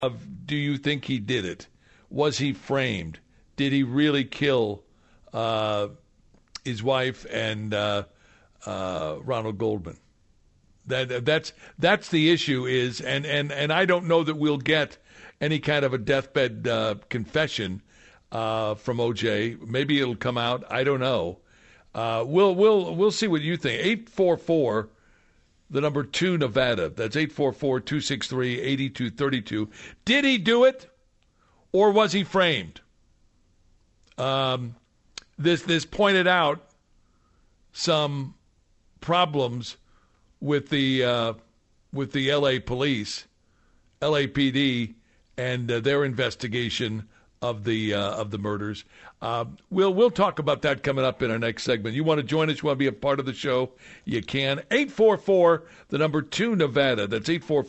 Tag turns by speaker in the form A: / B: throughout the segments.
A: do you think he did it? Was he framed? Did he really kill his wife and Ronald Goldman? That's the issue is, and I don't know that we'll get any kind of a deathbed confession from O.J. Maybe it'll come out. I don't know. We'll see what you think. 844, the number 2 Nevada. That's 844-263-8232. Did he do it, or was he framed? This pointed out some problems with the L.A. police, LAPD, and their investigation of the murders. We'll talk about that coming up in our next segment. You want to join us? You want to be a part of the show? You can. 844, the number 2 Nevada. That's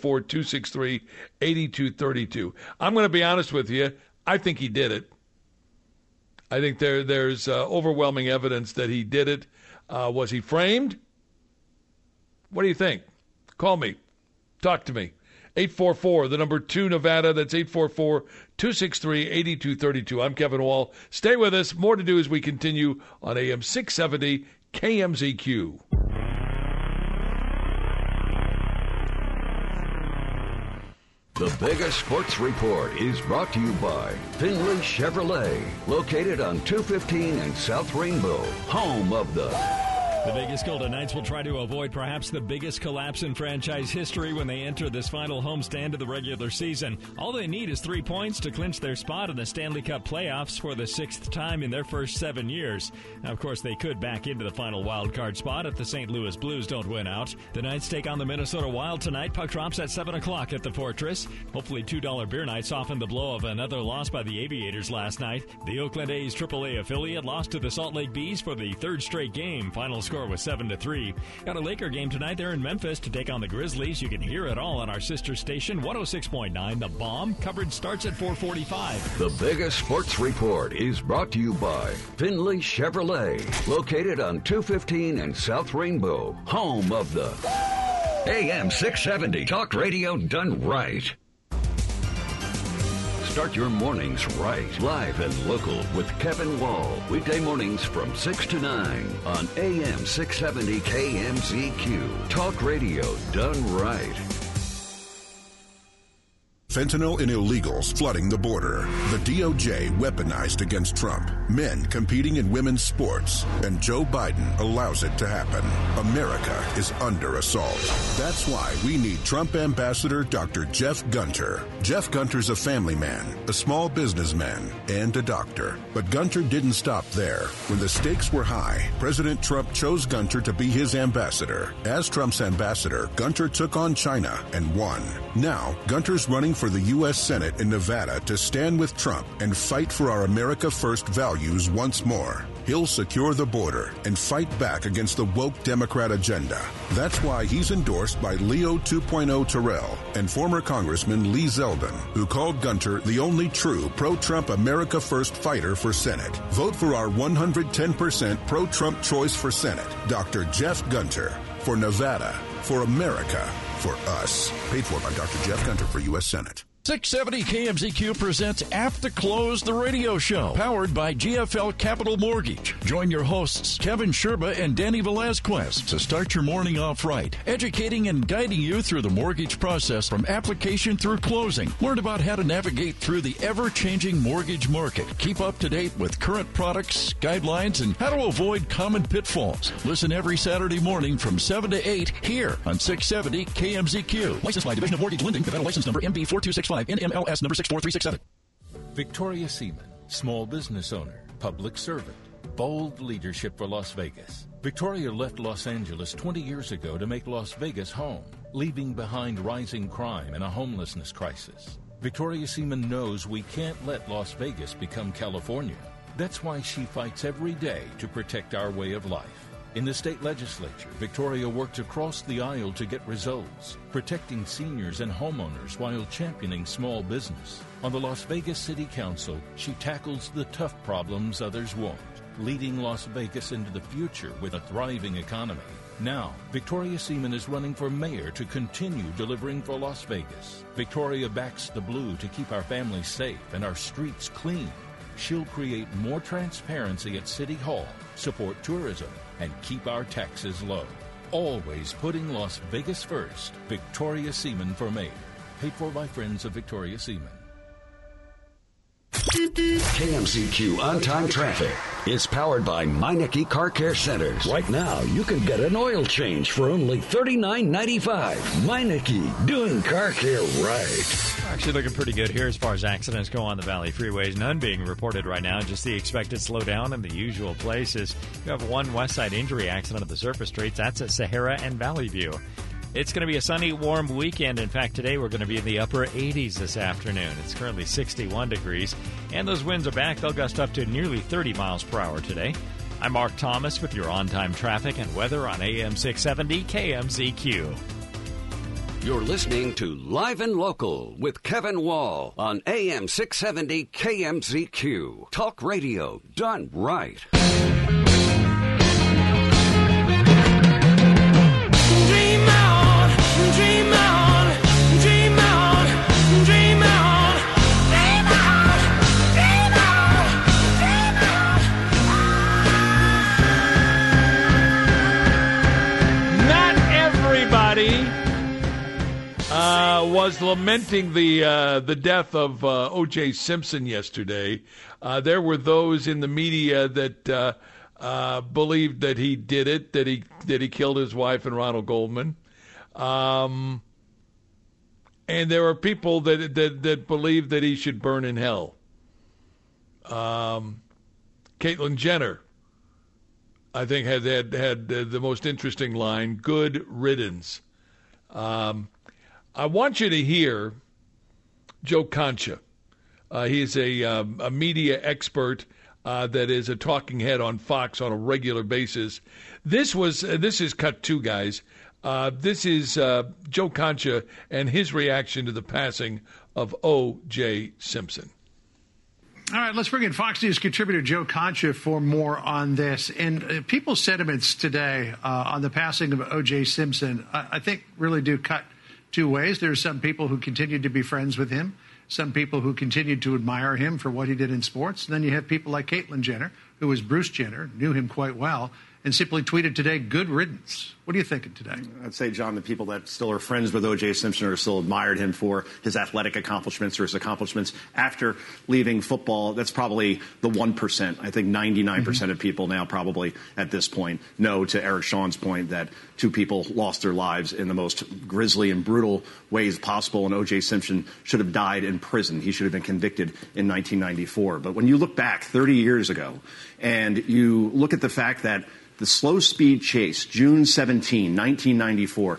A: 844-263-8232. I'm going to be honest with you. I think he did it. I think there's overwhelming evidence that he did it. Was he framed? What do you think? Call me. Talk to me. 844, the number 2 Nevada. That's 844-263-8232. I'm Kevin Wall. Stay with us. More to do as we continue on AM 670 KMZQ.
B: The biggest sports report is brought to you by Finley Chevrolet, located on 215 and South Rainbow, home of the...
C: The Vegas Golden Knights will try to avoid perhaps the biggest collapse in franchise history when they enter this final homestand of the regular season. All they need is 3 points to clinch their spot in the Stanley Cup playoffs for the 6th time in their first 7 years. Now, of course, they could back into the final wild card spot if the St. Louis Blues don't win out. The Knights take on the Minnesota Wild tonight. Puck drops at 7 o'clock at the Fortress. Hopefully $2 beer night softened the blow of another loss by the Aviators last night. The Oakland A's AAA affiliate lost to the Salt Lake Bees for the 3rd straight game. Final score was 7-3. Got a Laker game tonight. They're in Memphis to take on the Grizzlies. You can hear it all on our sister station, 106.9 The Bomb. Coverage starts at 4:45.
B: The biggest sports report is brought to you by Finley Chevrolet, located on 215 and South Rainbow, home of the AM 670 Talk Radio done right. Start your mornings right. Live and local with Kevin Wall. Weekday mornings from 6 to 9 on AM 670 KMZQ. Talk Radio done right.
D: Fentanyl and illegals flooding the border. The DOJ weaponized against Trump. Men competing in women's sports. And Joe Biden allows it to happen. America is under assault. That's why we need Trump Ambassador Dr. Jeff Gunter. Jeff Gunter's a family man, a small businessman, and a doctor. But Gunter didn't stop there. When the stakes were high, President Trump chose Gunter to be his ambassador. As Trump's ambassador, Gunter took on China and won. Now, Gunter's running for the U.S. Senate in Nevada to stand with Trump and fight for our America First values once more. He'll secure the border and fight back against the woke Democrat agenda. That's why he's endorsed by Leo 2.0 Terrell and former Congressman Lee Zeldin, who called Gunter the only true pro-Trump America First fighter for Senate. Vote for our 110% pro-Trump choice for Senate, Dr. Jeff Gunter, for Nevada, for America, for us. Paid for by Dr. Jeff Gunter for U.S. Senate.
E: 670 KMZQ presents After Close, the radio show, powered by GFL Capital Mortgage. Join your hosts, Kevin Sherba and Danny Velazquez, to start your morning off right, educating and guiding you through the mortgage process from application through closing. Learn about how to navigate through the ever-changing mortgage market. Keep up to date with current products, guidelines, and how to avoid common pitfalls. Listen every Saturday morning from 7 to 8 here on 670 KMZQ. Licensed by Division of Mortgage Lending, Nevada license number MB4265. NMLS number 64367.
F: Victoria Seaman, small business owner, public servant, bold leadership for Las Vegas. Victoria left Los Angeles 20 years ago to make Las Vegas home, leaving behind rising crime and a homelessness crisis. Victoria Seaman knows we can't let Las Vegas become California. That's why she fights every day to protect our way of life. In the state legislature, Victoria worked across the aisle to get results, protecting seniors and homeowners while championing small business. On the Las Vegas City Council, she tackles the tough problems others won't, leading Las Vegas into the future with a thriving economy. Now, Victoria Seaman is running for mayor to continue delivering for Las Vegas. Victoria backs the blue to keep our families safe and our streets clean. She'll create more transparency at City Hall, support tourism, and keep our taxes low. Always putting Las Vegas first. Victoria Seaman for mayor. Paid for by Friends of Victoria Seaman.
B: KMZQ On-Time Traffic is powered by Meineke Car Care Centers. Right now, you can get an oil change for only $39.95. Meineke, doing car care right.
C: Actually looking pretty good here as far as accidents go on the Valley freeways. None being reported right now, just the expected slowdown in the usual places. You have one west side injury accident at the surface streets. That's at Sahara and Valley View. It's going to be a sunny, warm weekend. In fact, today we're going to be in the upper 80s this afternoon. It's currently 61 degrees, and those winds are back. They'll gust up to nearly 30 miles per hour today. I'm Mark Thomas with your on-time traffic and weather on AM 670 KMZQ.
B: You're listening to Live and Local with Kevin Wall on AM 670 KMZQ. Talk radio done right.
A: Was lamenting the death of O.J. Simpson yesterday. There were those in the media that believed that he did it, that he killed his wife and Ronald Goldman, and there are people that believe that he should burn in hell. Caitlyn Jenner, I think, had the most interesting line: "Good riddance." I want you to hear Joe Concha. He is a media expert that is a talking head on Fox on a regular basis. This is cut two, guys. This is Joe Concha and his reaction to the passing of O.J. Simpson.
G: All right, let's bring in Fox News contributor Joe Concha for more on this. And people's sentiments today on the passing of O.J. Simpson, I think, really do cut two ways. There are some people who continued to be friends with him, some people who continued to admire him for what he did in sports. And then you have people like Caitlyn Jenner, who was Bruce Jenner, knew him quite well, and simply tweeted today, "Good riddance." What are you thinking today?
H: I'd say, John, the people that still are friends with O.J. Simpson or still admired him for his athletic accomplishments or his accomplishments after leaving football, that's probably the 1%. I think 99% of people now probably at this point know, to Eric Shawn's point, that two people lost their lives in the most grisly and brutal ways possible, and O.J. Simpson should have died in prison. He should have been convicted in 1994. But when you look back 30 years ago and you look at the fact that the slow-speed chase, June 17, 1994,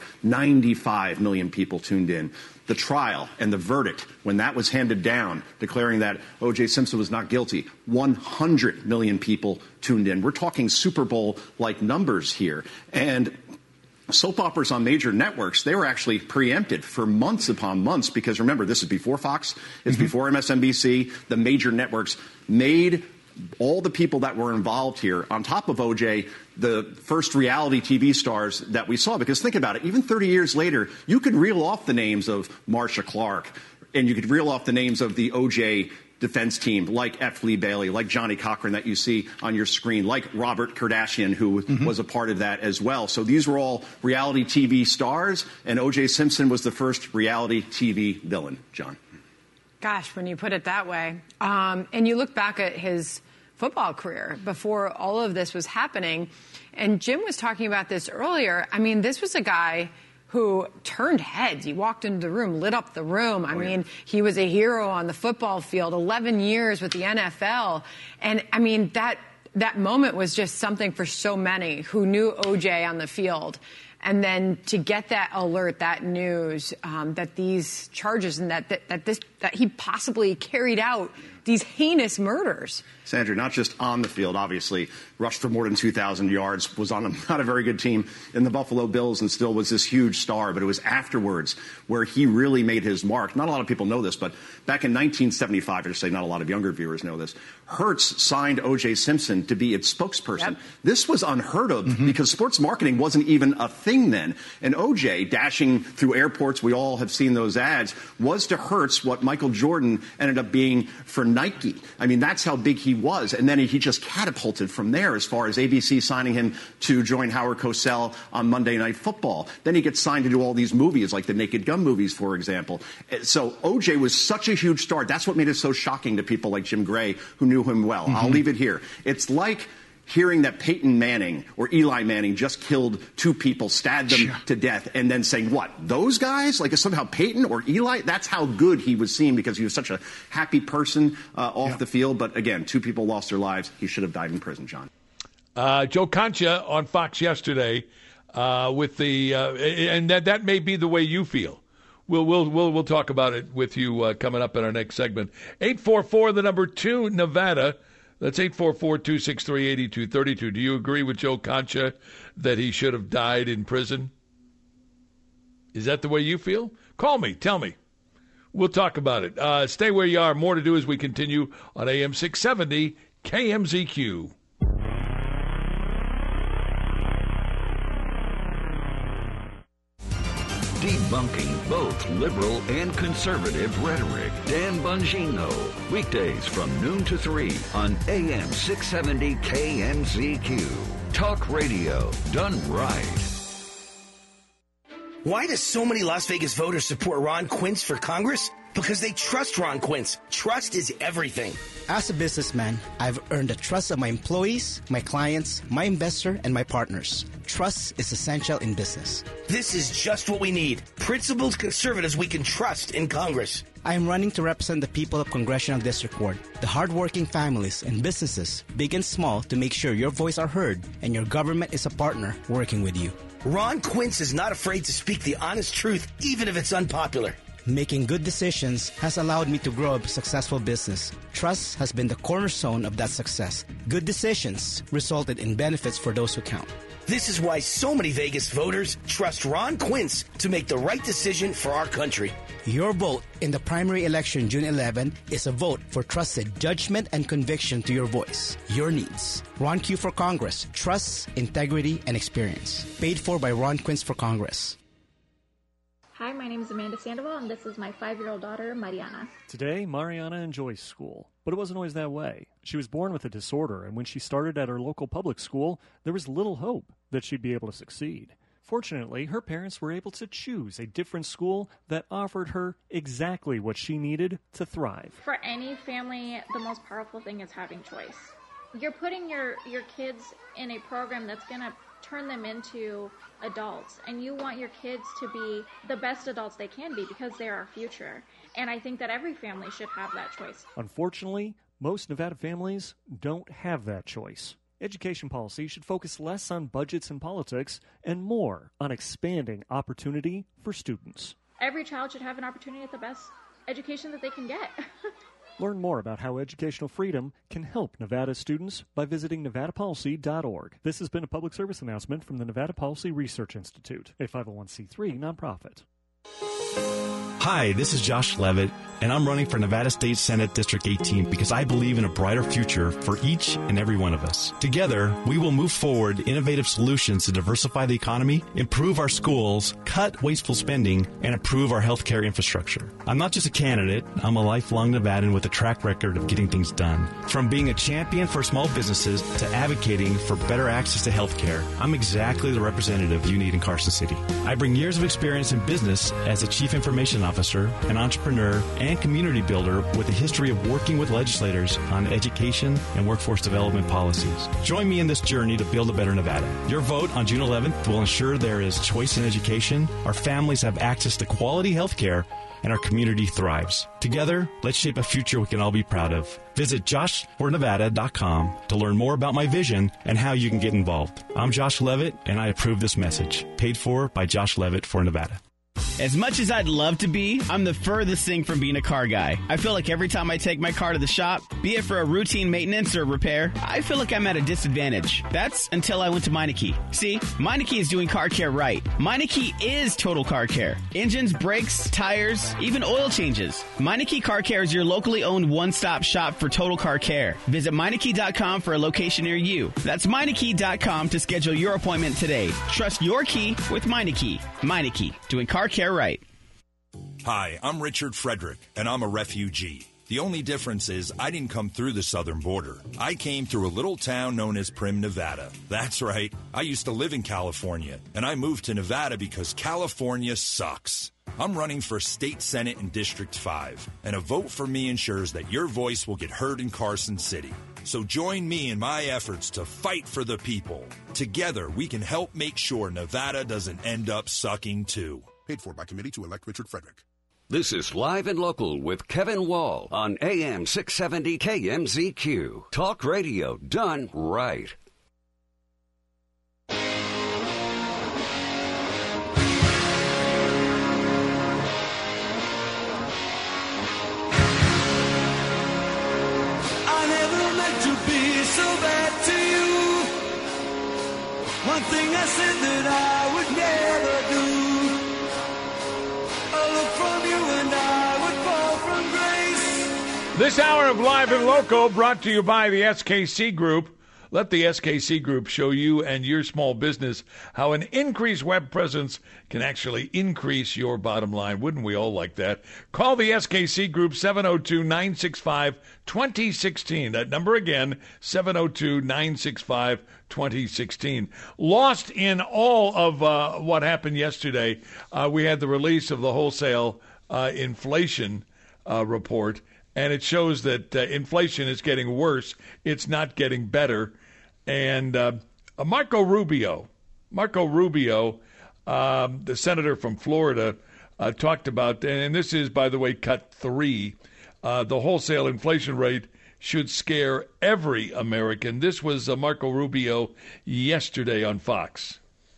H: 95 million people tuned in. The trial and the verdict, when that was handed down, declaring that O.J. Simpson was not guilty, 100 million people tuned in. We're talking Super Bowl-like numbers here. And soap operas on major networks, they were actually preempted for months upon months because, remember, this is before Fox, it's before MSNBC. The major networks made all the people that were involved here, on top of O.J., the first reality TV stars that we saw. Because think about it, even 30 years later, you could reel off the names of Marsha Clark, and you could reel off the names of the O.J. defense team, like F. Lee Bailey, like Johnny Cochran that you see on your screen, like Robert Kardashian, who was a part of that as well. So these were all reality TV stars, and O.J. Simpson was the first reality TV villain, John.
I: Gosh, when you put it that way. And you look back at his football career before all of this was happening, and Jim was talking about this earlier. I mean, this was a guy who turned heads. He walked into the room, lit up the room. I mean, he was a hero on the football field, 11 years with the NFL. And, I mean, that moment was just something for so many who knew O.J. on the field. And then to get that alert, that news, that these charges and that that he possibly carried out these heinous murders.
H: Sandra, not just on the field, obviously, rushed for more than 2,000 yards, was on not a very good team in the Buffalo Bills and still was this huge star. But it was afterwards where he really made his mark. Not a lot of people know this, but back in 1975, I should say not a lot of younger viewers know this, Hertz signed O.J. Simpson to be its spokesperson. Yep. This was unheard of because sports marketing wasn't even a thing then. And O.J. dashing through airports, we all have seen those ads, was to Hertz what Michael Jordan ended up being for Nike. I mean, that's how big he was. And then he just catapulted from there as far as ABC signing him to join Howard Cosell on Monday Night Football. Then he gets signed to do all these movies, like the Naked Gun movies, for example. So O.J. was such a huge star. That's what made it so shocking to people like Jim Gray, who knew him well. I'll leave it here. It's like hearing that Peyton Manning or Eli Manning just killed two people, stabbed them to death, and then saying, what, those guys? Like somehow Peyton or Eli? That's how good he was seen because he was such a happy person the field. But again, two people lost their lives. He should have died in prison, John.
A: Joe Concha on Fox yesterday with the and that may be the way you feel. We'll talk about it with you coming up in our next segment. 844 Nevada. That's 844-263-8232. Do you agree with Joe Concha that he should have died in prison? Is that the way you feel? Call me. Tell me. We'll talk about it. Stay where you are. More to do as we continue on AM 670 KMZQ.
B: Debunking both liberal and conservative rhetoric. Dan Bongino. Weekdays from noon to 3 on AM 670 KMZQ. Talk radio done right.
J: Why do so many Las Vegas voters support Ron Quince for Congress? Because they trust Ron Quince. Trust is everything.
K: As a businessman, I've earned the trust of my employees, my clients, my investor, and my partners. Trust is essential in business.
J: This is just what we need. Principled conservatives we can trust in Congress.
K: I am running to represent the people of Congressional District Court, the hardworking families and businesses, big and small, to make sure your voice are heard and your government is a partner working with you.
J: Ron Quince is not afraid to speak the honest truth, even if it's unpopular.
K: Making good decisions has allowed me to grow a successful business. Trust has been the cornerstone of that success. Good decisions resulted in benefits for those who count.
J: This is why so many Vegas voters trust Ron Quince to make the right decision for our country.
K: Your vote in the primary election June 11 is a vote for trusted judgment and conviction to your voice, your needs. Ron Q for Congress. Trust, integrity, and experience. Paid for by Ron Quince for Congress.
L: Hi, my name is Amanda Sandoval, and this is my 5-year-old daughter, Mariana.
C: Today, Mariana enjoys school, but it wasn't always that way. She was born with a disorder, and when she started at her local public school, there was little hope that she'd be able to succeed. Fortunately, her parents were able to choose a different school that offered her exactly what she needed to thrive.
L: For any family, the most powerful thing is having choice. You're putting your kids in a program that's going to turn them into adults, and you want your kids to be the best adults they can be because they're our future. And I think that every family should have that choice.
C: Unfortunately, most Nevada families don't have that choice. Education policy should focus less on budgets and politics and more on expanding opportunity for students.
L: Every child should have an opportunity at the best education that they can get.
C: Learn more about how educational freedom can help Nevada students by visiting nevadapolicy.org. This has been a public service announcement from the Nevada Policy Research Institute, a 501c3 nonprofit.
M: Hi, this is Josh Levitt, and I'm running for Nevada State Senate District 18 because I believe in a brighter future for each and every one of us. Together, we will move forward innovative solutions to diversify the economy, improve our schools, cut wasteful spending, and improve our healthcare infrastructure. I'm not just a candidate, I'm a lifelong Nevadan with a track record of getting things done. From being a champion for small businesses to advocating for better access to healthcare, I'm exactly the representative you need in Carson City. I bring years of experience in business as a chief information officer, an entrepreneur, and community builder with a history of working with legislators on education and workforce development policies. Join me in this journey to build a better Nevada. Your vote on June 11th will ensure there is choice in education, our families have access to quality health care, and our community thrives. Together, let's shape a future we can all be proud of. Visit joshfornevada.com to learn more about my vision and how you can get involved. I'm Josh Levitt, and I approve this message. Paid for by Josh Levitt for Nevada.
N: As much as I'd love to be, I'm the furthest thing from being a car guy. I feel like every time I take my car to the shop, be it for a routine maintenance or repair, I feel like I'm at a disadvantage. That's until I went to Meineke. See, Meineke is doing car care right. Meineke is total car care. Engines, brakes, tires, even oil changes. Meineke Car Care is your locally owned one-stop shop for total car care. Visit Meineke.com for a location near you. That's Meineke.com to schedule your appointment today. Trust your key with Meineke. Meineke, doing car care right.
O: Hi, I'm Richard Frederick, and I'm a refugee. The only difference is I didn't come through the southern border. I came through a little town known as Primm, Nevada. That's right. I used to live in California, and I moved to Nevada because California sucks. I'm running for State Senate in District 5, and a vote for me ensures that your voice will get heard in Carson City. So join me in my efforts to fight for the people. Together, we can help make sure Nevada doesn't end up sucking too.
D: Paid for by committee to elect Richard Frederick.
B: This is Live and Local with Kevin Wall on AM 670 KMZQ. Talk radio done right.
P: I never meant to be so bad to you. One thing I said that I would never do. A look from you and I would fall from grace.
A: This hour of Live and Local brought to you by the SKC Group. Let the SKC Group show you and your small business how an increased web presence can actually increase your bottom line. Wouldn't we all like that? Call the SKC Group 702-965-2016. That number again, 702-965-2016. Lost in all of what happened yesterday, we had the release of the wholesale inflation report. And it shows that inflation is getting worse. It's not getting better. And Marco Rubio, the senator from Florida, talked about, and this is, by the way, cut 3, the wholesale inflation rate should scare every American. This was Marco Rubio yesterday on Fox.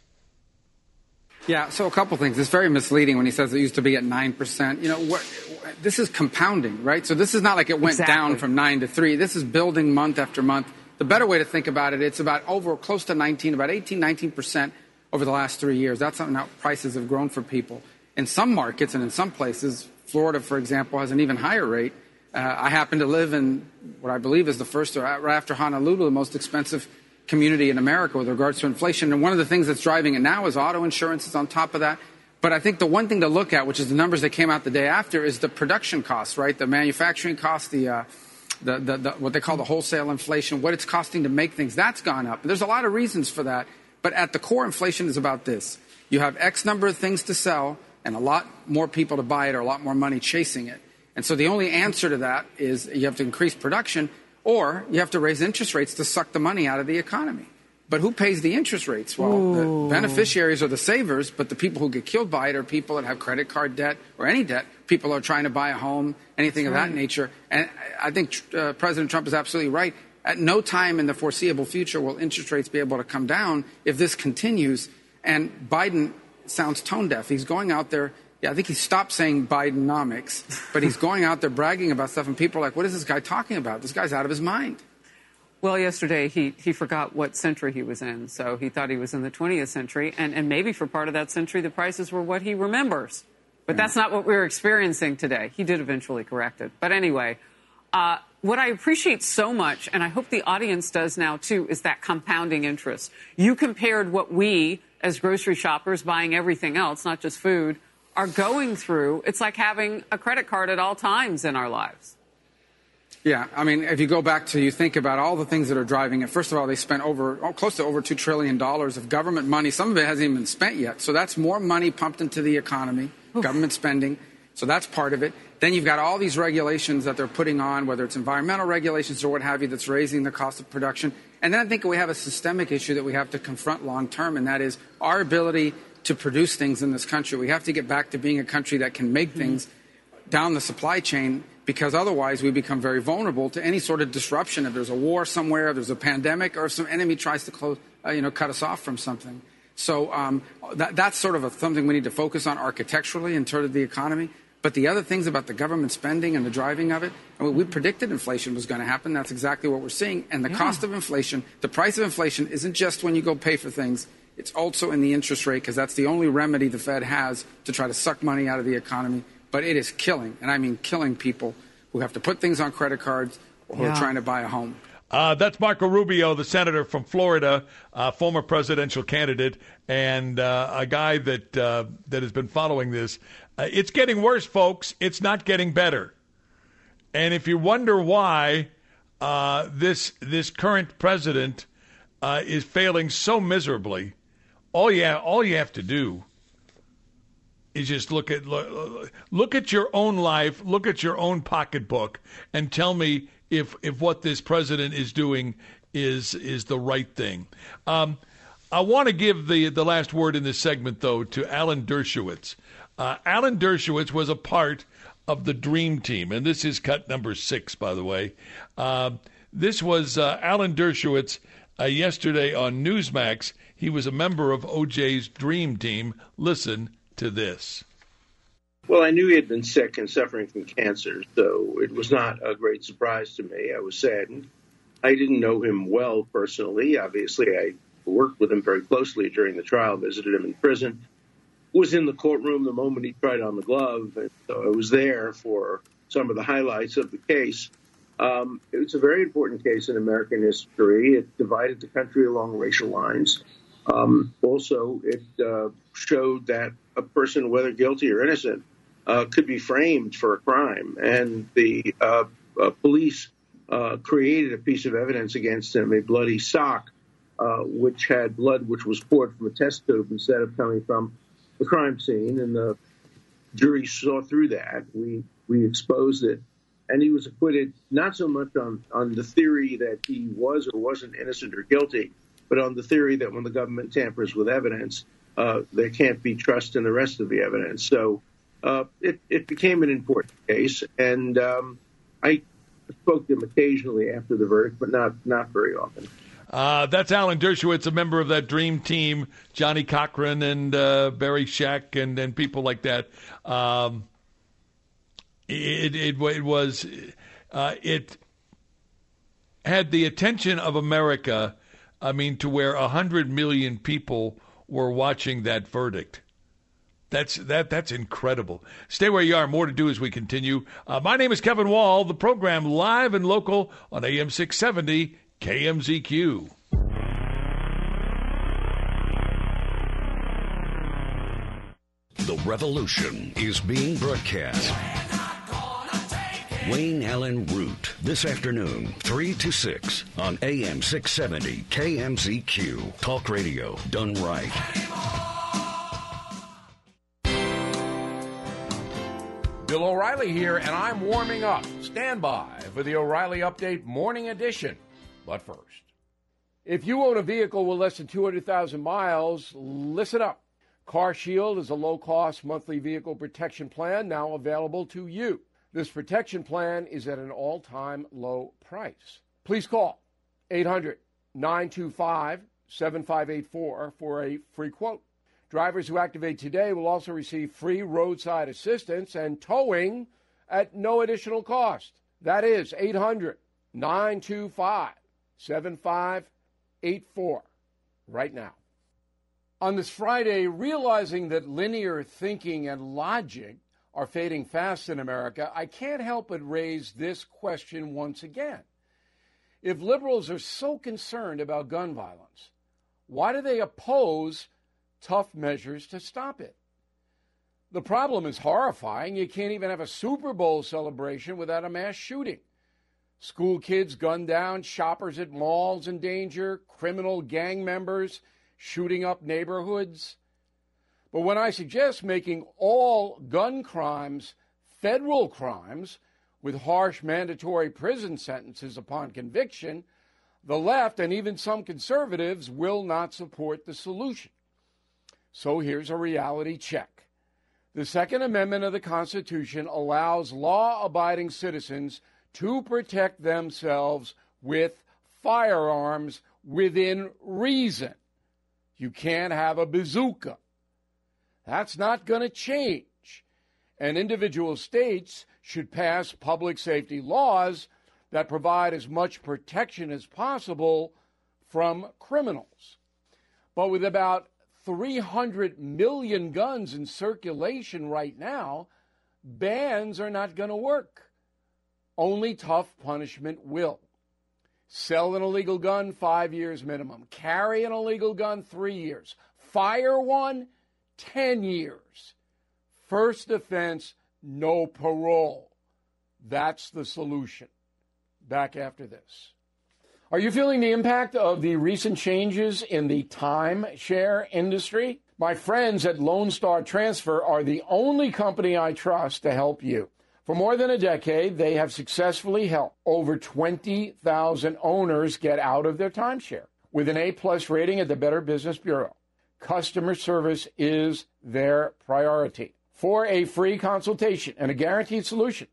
Q: Yeah, so a couple things. It's very misleading when he says it used to be at 9%. You know, this is compounding, right? So this is not like it went down from 9 to 3. This is building month after month. The better way to think about it, it's about close to 19, about 18, 19% over the last 3 years. That's how prices have grown for people. In some markets and in some places, Florida, for example, has an even higher rate. I happen to live in what I believe is the first, or right after Honolulu, the most expensive community in America with regards to inflation. And one of the things that's driving it now is auto insurance is on top of that. But I think the one thing to look at, which is the numbers that came out the day after, is the production costs, right? The manufacturing costs, the what they call the wholesale inflation, what it's costing to make things. That's gone up. And there's a lot of reasons for that. But at the core, inflation is about this. You have X number of things to sell and a lot more people to buy it or a lot more money chasing it. And so the only answer to that is you have to increase production or you have to raise interest rates to suck the money out of the economy. But who pays the interest rates? Well, the beneficiaries are the savers, but the people who get killed by it are people that have credit card debt or any debt. People are trying to buy a home, anything of that nature. And I think President Trump is absolutely right. At no time in the foreseeable future will interest rates be able to come down if this continues. And Biden sounds tone deaf. He's going out there. Yeah, I think he stopped saying Bidenomics, but he's going out there bragging about stuff, and people are like, what is this guy talking about? This guy's out of his mind.
R: Well, yesterday he forgot what century he was in, so he thought he was in the 20th century, and maybe for part of that century the prices were what he remembers. But that's not what we're experiencing today. He did eventually correct it. But anyway, what I appreciate so much, and I hope the audience does now too, is that compounding interest. You compared what we, as grocery shoppers buying everything else, not just food, are going through. It's like having a credit card at all times in our lives.
Q: Yeah, I mean, if you go back to, you think about all the things that are driving it. First of all, they spent close to over $2 trillion of government money. Some of it hasn't even been spent yet. So that's more money pumped into the economy, government spending. So that's part of it. Then you've got all these regulations that they're putting on, whether it's environmental regulations or what have you, that's raising the cost of production. And then I think we have a systemic issue that we have to confront long term, and that is our ability to produce things in this country. We have to get back to being a country that can make things down the supply chain, because otherwise we become very vulnerable to any sort of disruption. If there's a war somewhere, if there's a pandemic, or if some enemy tries to cut us off from something. So that's sort of something we need to focus on architecturally in terms of the economy. But the other things about the government spending and the driving of it, I mean, we predicted inflation was going to happen. That's exactly what we're seeing. And the cost of inflation, the price of inflation isn't just when you go pay for things. It's also in the interest rate, because that's the only remedy the Fed has to try to suck money out of the economy. But it is killing, and I mean killing people who have to put things on credit cards or who are trying to buy a home.
A: That's Marco Rubio, the senator from Florida, former presidential candidate, and a guy that has been following this. It's getting worse, folks. It's not getting better. And if you wonder why this current president is failing so miserably, all you have to do is just look at your own life, look at your own pocketbook, and tell me if what this president is doing is the right thing. I want to give the last word in this segment, though, to Alan Dershowitz. Alan Dershowitz was a part of the Dream Team, and this is cut number 6, by the way. This was Alan Dershowitz yesterday on Newsmax. He was a member of OJ's Dream Team. Listen to this.
S: Well, I knew he had been sick and suffering from cancer, so it was not a great surprise to me. I was saddened. I didn't know him well personally. Obviously, I worked with him very closely during the trial, visited him in prison, was in the courtroom the moment he tried on the glove, and so I was there for some of the highlights of the case. It's a very important case in American history. It divided the country along racial lines. Also, it showed that a person, whether guilty or innocent, could be framed for a crime. And the police created a piece of evidence against him, a bloody sock, which had blood which was poured from a test tube instead of coming from the crime scene. And the jury saw through that. We exposed it. And he was acquitted not so much on the theory that he was or wasn't innocent or guilty, but on the theory that when the government tampers with evidence, there can't be trust in the rest of the evidence. So it became an important case, and I spoke to him occasionally after the verdict, but not very often.
A: That's Alan Dershowitz, a member of that Dream Team, Johnny Cochran and Barry Scheck and people like that. It had the attention of America. I mean, to where 100 million people were watching that verdict. That's incredible. Stay where you are. More to do as we continue. My name is Kevin Wall. The program live and local on AM 670 KMZQ.
B: The revolution is being broadcast. Wayne Allen Root, this afternoon, 3 to 6 on AM 670 KMZQ. Talk radio done right.
T: Bill O'Reilly here, and I'm warming up. Stand by for the O'Reilly Update Morning Edition. But first, if you own a vehicle with less than 200,000 miles, listen up. CarShield is a low-cost monthly vehicle protection plan now available to you. This protection plan is at an all-time low price. Please call 800-925-7584 for a free quote. Drivers who activate today will also receive free roadside assistance and towing at no additional cost. That is 800-925-7584 right now. On this Friday, realizing that linear thinking and logic are fading fast in America, I can't help but raise this question once again. If liberals are so concerned about gun violence, why do they oppose tough measures to stop it? The problem is horrifying. You can't even have a Super Bowl celebration without a mass shooting. School kids gunned down, shoppers at malls in danger, criminal gang members shooting up neighborhoods. But when I suggest making all gun crimes federal crimes with harsh mandatory prison sentences upon conviction, the left and even some conservatives will not support the solution. So here's a reality check. The Second Amendment of the Constitution allows law-abiding citizens to protect themselves with firearms within reason. You can't have a bazooka. That's not going to change. And individual states should pass public safety laws that provide as much protection as possible from criminals. But with about 300 million guns in circulation right now, bans are not going to work. Only tough punishment will. Sell an illegal gun, 5 years minimum. Carry an illegal gun, 3 years. Fire one, 10 years. First offense, no parole. That's the solution. Back after this. Are you feeling the impact of the recent changes in the timeshare industry? My friends at Lone Star Transfer are the only company I trust to help you. For more than a decade, they have successfully helped over 20,000 owners get out of their timeshare with an A+ rating at the Better Business Bureau. Customer service is their priority. For a free consultation and a guaranteed solution,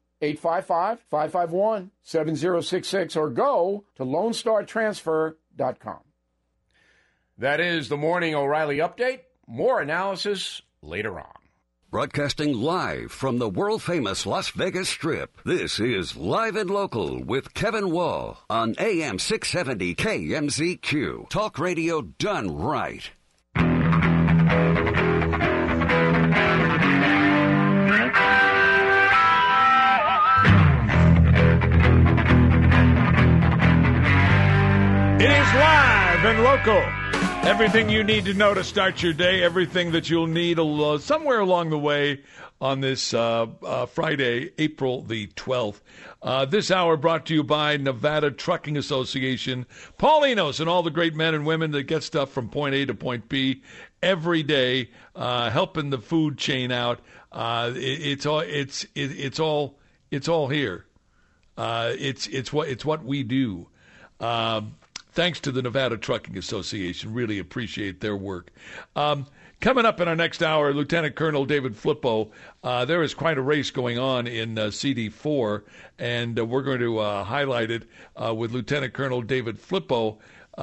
T: 855-551-7066 or go to LoneStarTransfer.com. That is the Morning O'Reilly Update. More analysis later on.
B: Broadcasting live from the world-famous Las Vegas Strip, this is Live and Local with Kevin Wall on AM 670 KMZQ. Talk radio done right.
A: It is Live and Local. Everything you need to know to start your day, everything that you'll need somewhere along the way on this Friday, April the 12th. This hour brought to you by Nevada Trucking Association. Paulinos and all the great men and women that get stuff from point A to point B every day, helping the food chain out. It's all here. It's what we do. Thanks to the Nevada Trucking Association. Really appreciate their work. Coming up in our next hour, Lieutenant Colonel David Flippo. There is quite a race going on in CD4, and we're going to highlight it with Lieutenant Colonel David Flippo.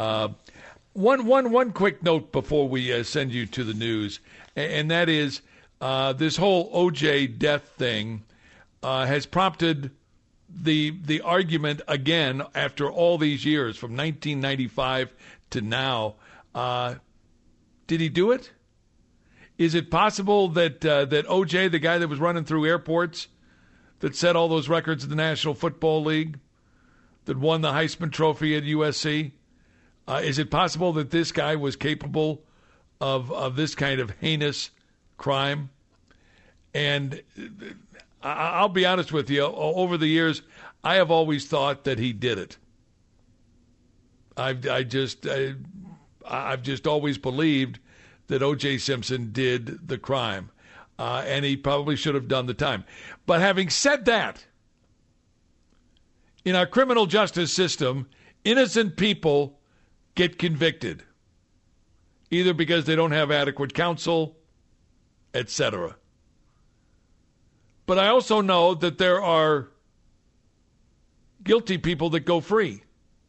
A: One quick note before we send you to the news, and that is this whole OJ death thing has prompted the argument again after all these years, from 1995 to now. Did he do it? Is it possible that OJ, the guy that was running through airports, that set all those records in the National Football League, that won the Heisman Trophy at USC, is it possible that this guy was capable of this kind of heinous crime? And I'll be honest with you, over the years, I have always thought that he did it. I've just always believed that O.J. Simpson did the crime, and he probably should have done the time. But having said that, in our criminal justice system, innocent people get convicted, either because they don't have adequate counsel, etc. But I also know that there are guilty people that go free.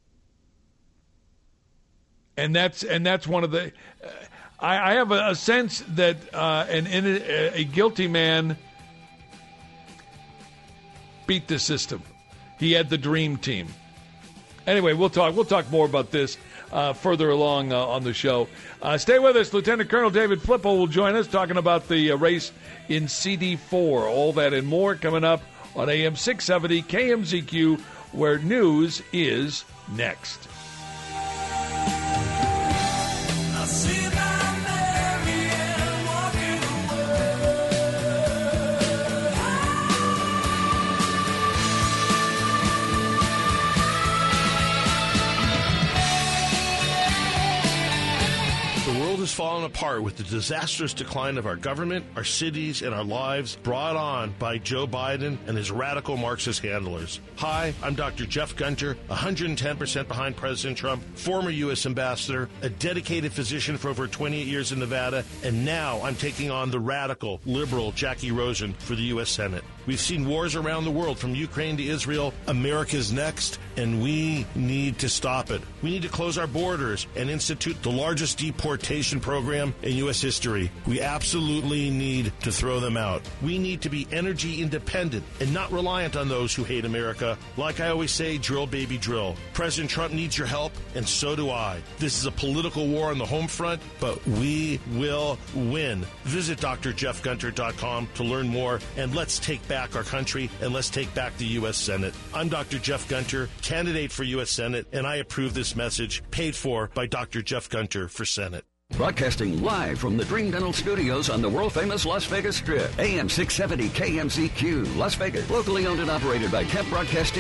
A: And that's one of the... I have a sense that a guilty man beat the system. He had the dream team. Anyway, we'll talk more about this further along on the show. Stay with us. Lieutenant Colonel David Flippo will join us talking about the race in CD4. All that and more coming up on AM 670 KMZQ, where news is next.
U: Has fallen apart with the disastrous decline of our government, our cities, and our lives brought on by Joe Biden and his radical Marxist handlers. Hi, I'm Dr. Jeff Gunter, 110% behind President Trump, former U.S. ambassador, a dedicated physician for over 28 years in Nevada, and now I'm taking on the radical, liberal Jackie Rosen for the U.S. Senate. We've seen wars around the world, from Ukraine to Israel. America's next, and we need to stop it. We need to close our borders and institute the largest deportation program in U.S. history. We absolutely need to throw them out. We need to be energy independent and not reliant on those who hate America. Like I always say, drill, baby, drill. President Trump needs your help, and so do I. This is a political war on the home front, but we will win. Visit drjeffgunter.com to learn more, and let's take back our country, and let's take back the U.S. Senate. I'm Dr. Jeff Gunter, candidate for U.S. Senate, and I approve this message, paid for by Dr. Jeff Gunter for Senate.
B: Broadcasting live from the Dream Dental Studios on the world-famous Las Vegas Strip. AM 670 KMZQ, Las Vegas. Locally owned and operated by Kemp Broadcasting.